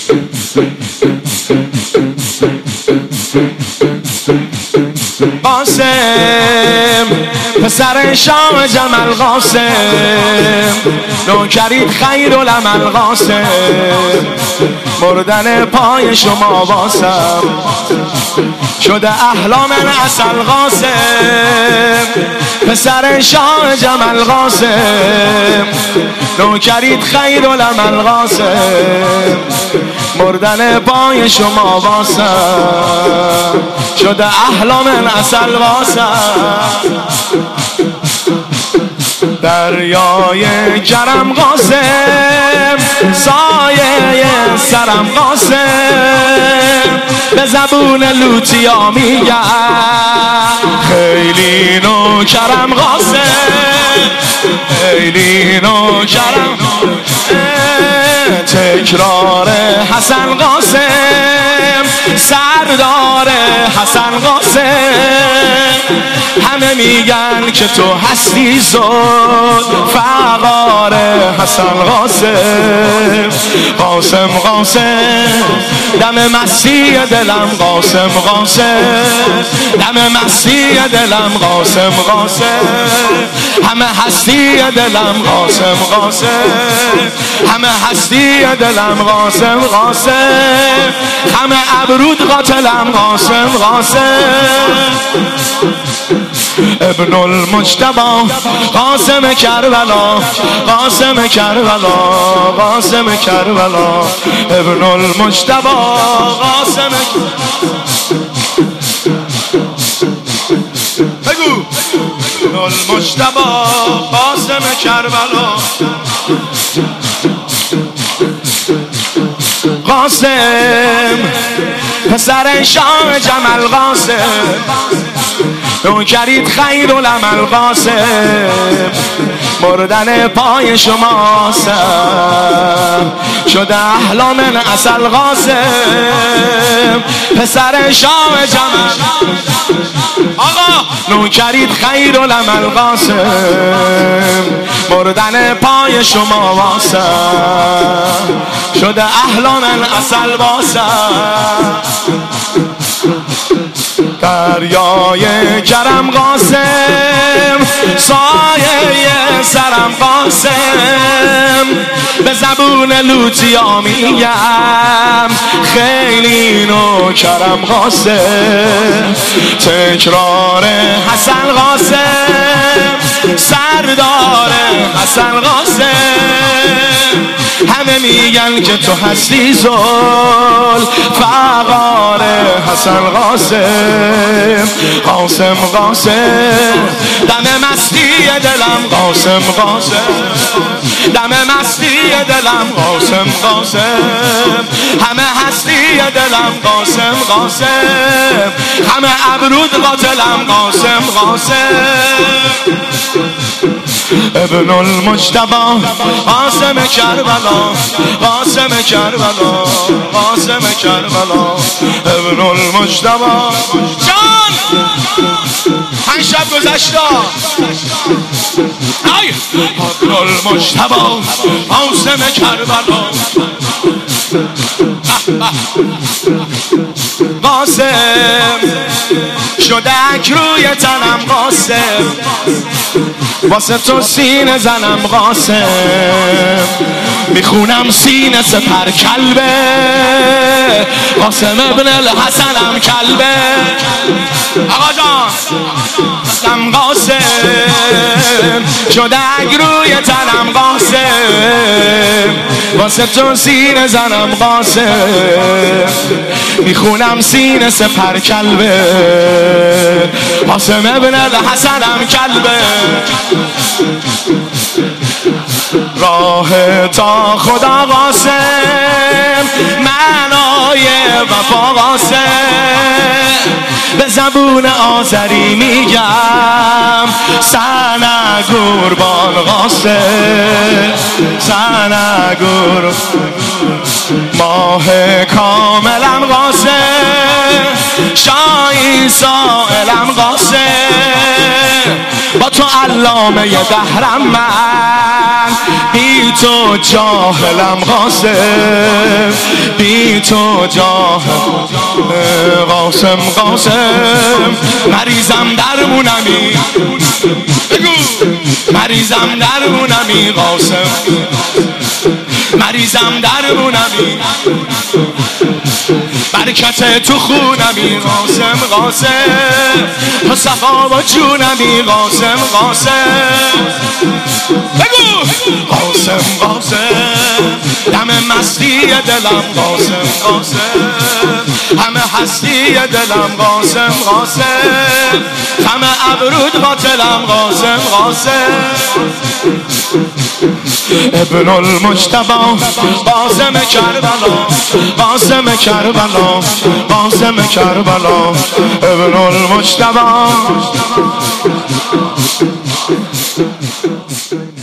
قاسم پسر شاه جمل قاسم، نوکرید خیرالعمل قاسم، مردن پای شما واسم شده احلام عسل قاسم. پسر شاه جمل قاسم، نوکرید خیرالعمل قاسم، مردن پای شما واسم شده احلام عسل قاسم. دریای کرم قاسم، سایه سرم قاسم، به زبون لوتیا میگم خیلی نوکرم قاسم، خیلی نوکرم. تکرار حسن قاسم، سردار حسن قاسم، همه میگن که تو هستی زود فقار حسن قاسم. قاسم قاسم دم مستی دلم قاسم قاسم، دم مستی دلم قاسم قاسم، همه هستی دلم قاسم قاسم، همه هستی دلم قاسم قاسم، همه ابرود قاتلم قاسم قاسم. ابن المجتبی قاسم کربلا، قاسم کربلا، قاسم کربلا، ابن المجتبی قاسم. بگو ابن المجتبی قاسم کربلا. قاسم پسر شاه جمل قاسم، نوکرید خیرالعمل قاسم، مردن پای شماستم شده احلام عسل قاسم. پسر شاه جمل آقا، نوکرید خیرالعمل قاسم، مردن پای شما واسم شده احلام عسل واسم. دریای کرم قاسم، سایه سرم قاسم، به زبون لوتیا میگم خیلی نوکرم قاسم. تکرار حسن قاسم، سردار حسن قاسم، همه میگن که تو هستی زل فقار حسن قاسم. قاسم قاسم دم مستی دلم قاسم قاسم، دم مستی دلم قاسم قاسم، همه هستی دلم قاسم قاسم، همه ابرود قاتلم قاسم قاسم. ابن المجتبی قاسم کربلا، قاسم کربلا، قاسم کربلا، ابن المجتبی. جان 5 شب گذشته ابن المجتبی قاسم کربلا. قاسم شده اک روی تنم قاسم، واسه تو سینه زنم قاسم، میخونم سینه سپر کلبه، قاسم ابن الحسنم کلبه. آقا جان قاسم شده اک روی تنم قاسم، واسه تو سینه زنم قاسم، میخونم سینه سپر کلبه، قاسم ابن الحسنم کلبه. راه تا خدا قاسم، معنای وفا قاسم، به زبون آذری میگم سنه قربان قاسم، سنه قربان. ماه کاملم قاسم، شاهی سائلم قاسم با تو علامه دهرم من بی تو جاهلم قاسم بی تو جاهل قاسم قاسم مریضم درمونمی بگو مریضم درمونمی قاسم مریضم درمونمی برکت تو خونمی قاسم قاسم تو صفا با جونمی قاسم قاسم بگو قاسم قاسم دم مستی دلم قاسم قاسم همه هستی دلم قاسم قاسم همه ابرود باطلم قاسم قاسم ابن المجتبی قاسم کربلا قاسم کربلا قاسم کربلا ابن المجتبی